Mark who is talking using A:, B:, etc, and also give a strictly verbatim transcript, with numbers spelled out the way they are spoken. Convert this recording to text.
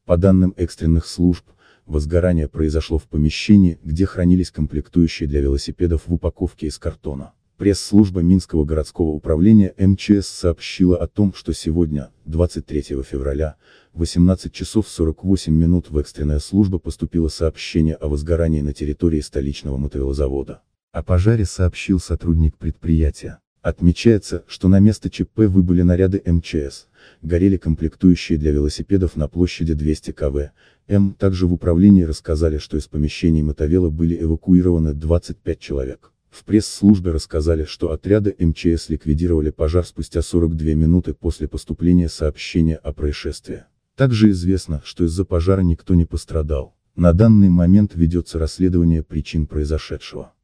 A: По данным экстренных служб, возгорание произошло в помещении, где хранились комплектующие для велосипедов в упаковке из картона. Пресс-служба Минского городского управления эм че эс сообщила о том, что сегодня, двадцать третьего февраля, в восемнадцать часов сорок восемь минут в экстренная служба поступило сообщение о возгорании на территории столичного мотовелозавода. О пожаре сообщил сотрудник предприятия. Отмечается, что на место ЧП выбыли наряды эм че эс, горели комплектующие для велосипедов на площади двести километров. М. Также в управлении рассказали, что из помещений мотовела были эвакуированы двадцать пять человек. В пресс-службе рассказали, что отряды эм че эс ликвидировали пожар спустя сорок две минуты после поступления сообщения о происшествии. Также известно, что из-за пожара никто не пострадал. На данный момент ведется расследование причин произошедшего.